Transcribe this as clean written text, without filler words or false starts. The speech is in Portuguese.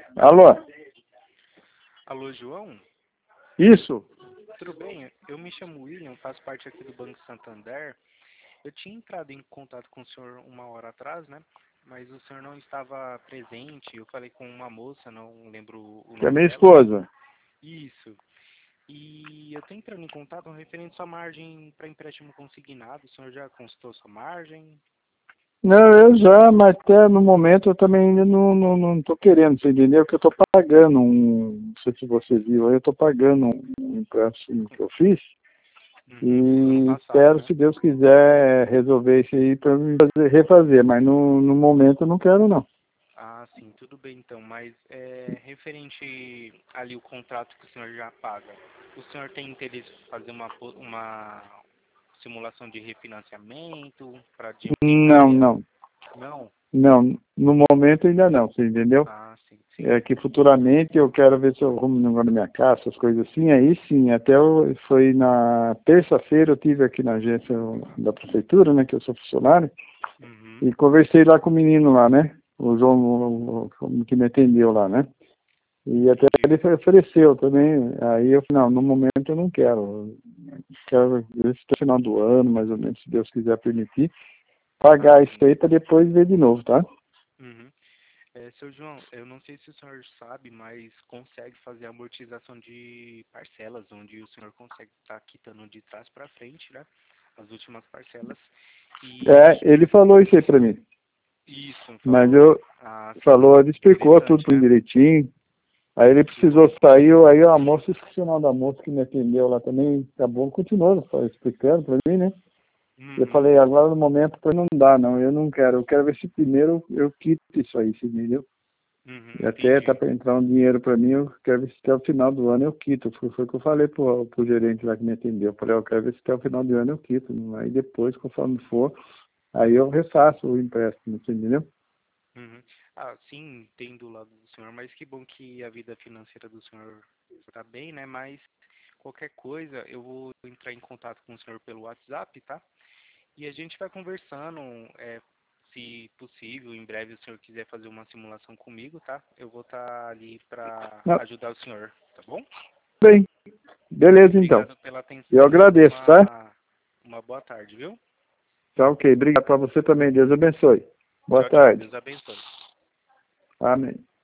Alô? Alô, João? Isso? Tudo bem? Eu me chamo William, faço parte aqui do Banco Santander. Eu tinha entrado em contato com o senhor uma hora atrás, né? Mas o senhor não estava presente. Eu falei com uma moça, não lembro o Que é nome minha dela. esposa. Isso. E eu estou entrando em contato referente à sua margem para empréstimo consignado. O senhor já consultou sua margem? Não, eu já, mas até no momento eu também ainda não tô querendo, você entendeu? Que eu tô pagando não sei se você viu, eu tô pagando um empréstimo que eu fiz Ano e passado, espero, né? se Deus quiser, resolver isso aí para me refazer, mas no momento eu não quero não. Ah, sim, tudo bem então. Mas referente ali o contrato que o senhor já paga, o senhor tem interesse em fazer uma simulação de refinanciamento para Não, diminuir? não, Não? não, no momento ainda não, você entendeu? Ah, sim, sim. É que futuramente eu quero ver se eu arrumo um negócio na minha casa, essas coisas assim, aí sim, foi na terça-feira eu tive aqui na agência da prefeitura, né, que eu sou funcionário, Uhum. e conversei lá com o menino lá, né, o João que me atendeu lá, né, e até Entendi. ele ofereceu também, aí eu falei, não, no momento eu não quero ver se até o final do ano, mais ou menos, se Deus quiser permitir, Ah, pagar isso sim. aí para depois ver de novo, tá? Uhum. Seu João, eu não sei se o senhor sabe, mas consegue fazer amortização de parcelas, onde o senhor consegue estar quitando de trás para frente, né? As últimas parcelas. É, E ele falou isso aí para mim. isso, Mas falou? Ah, sim. falou, ele explicou tudo Interessante, por né? direitinho. Aí ele Que bom. precisou sair, aí a moça, esqueci o nome da moça que me atendeu lá também, acabou continuando explicando pra mim, né? Eu Uhum. falei, agora no momento não dá, não, eu não quero, eu quero ver se primeiro eu quito isso aí, você entendeu? Uhum, E até tá entendi. para entrar um dinheiro para mim, eu quero ver se até o final do ano eu quito. Foi o que eu falei pro gerente lá que me atendeu. Eu falei, eu quero ver se até o final do ano eu quito. Aí depois, conforme for, aí eu refaço o empréstimo, você entendeu? Uhum. Ah, sim, entendo o lado do senhor, mas que bom que a vida financeira do senhor está bem, né? Mas qualquer coisa, eu vou entrar em contato com o senhor pelo WhatsApp, tá? E a gente vai conversando, se possível, em breve o senhor quiser fazer uma simulação comigo, tá? Eu vou estar ali para Não, ajudar o senhor, tá bom? bem, beleza então. Obrigado pela Eu atenção e agradeço, tá? uma boa tarde, viu? Tá ok. Obrigado para você também. Deus abençoe. Boa Tchau, tchau. tarde. Deus abençoe. Amém.